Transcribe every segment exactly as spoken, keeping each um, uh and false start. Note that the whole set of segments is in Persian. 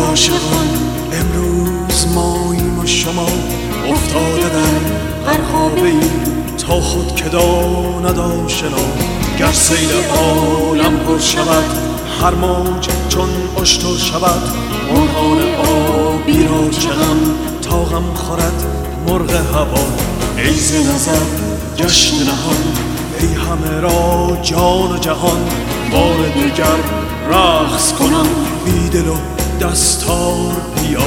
عاشقان امروز ماییم و شما افتاده در غرقابه ای تا خود که داند آشنا. گر سیل عالم پر شود هر موج چون اشتر شود، مرغان آبی را چه غم تا غم خورد مرغ هوا. ای ز نظر گشت نهان ای همه را جان و جهان، بار دگر رقص کنم بی دل و دستار بیا.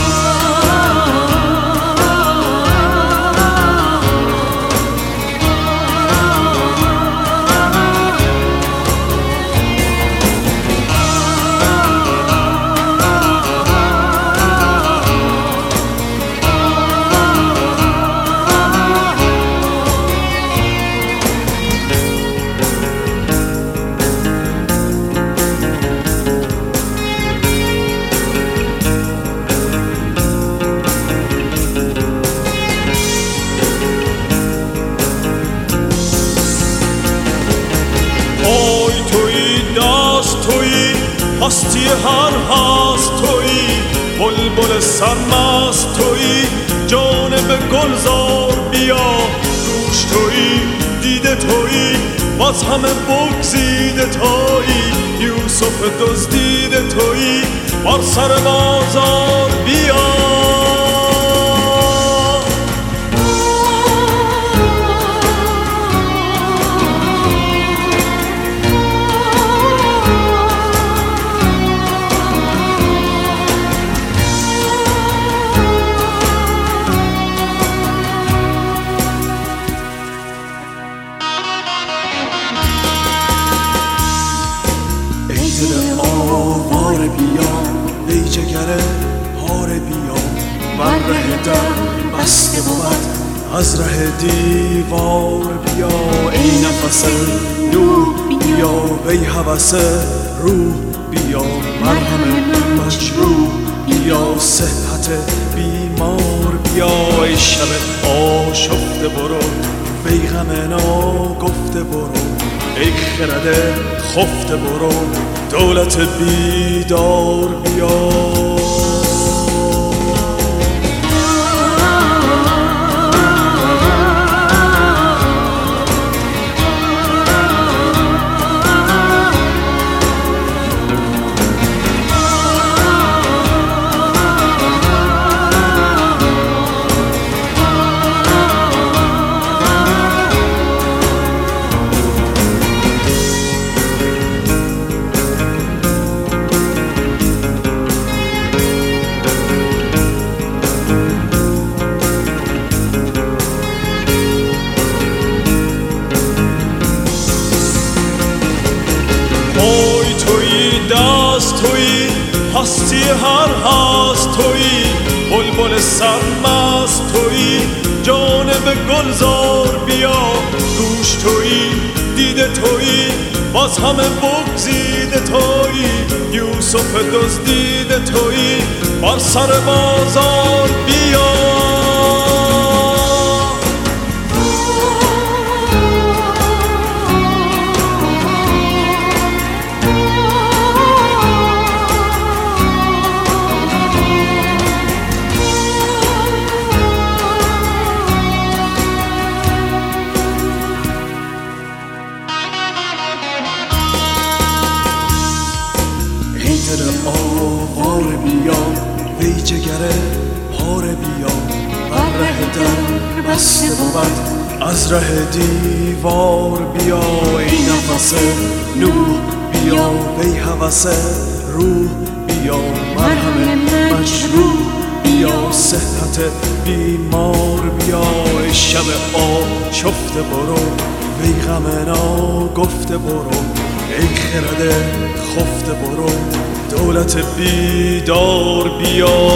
هستی هر هست تویی، بلبل سرمست تویی، جانب گلزار بیا. گوش تویی دیده تویی باز همه بگزیده تویی، یوسف دزدیده تویی بر سر بازار بیا. دل آوار بیا ای جگر پاره بیا، بر ره در بسته بود از ره دیوار بیا. ای نفس نوح بیا وی هوس روح بیا، مرهم مجروح بیا صحت بیمار بیا. ای شب آشفته برو وی غم ناگفته برو، ای خرد خفته برو دولت بیدار بیا. تویی هستی هر هست تویی، بلبل سرمست تویی، جانب گلزار بیا. گوش تویی دیده تویی باز همه بگزیده تویی، یوسف دزدیده تویی بر سر بازار بیا. دل آوار بیا وی جگر پاره بیا، بر ره در بسته بود از ره دیوار بیا. ای نفس نوح بیا وی هوس روح بیا، مرهم مجروح بیا صحت بیمار بیا. ای شب آشفته برو وی غم ناگفته برو، ای خرد خفته برو دولت بیدار بیا.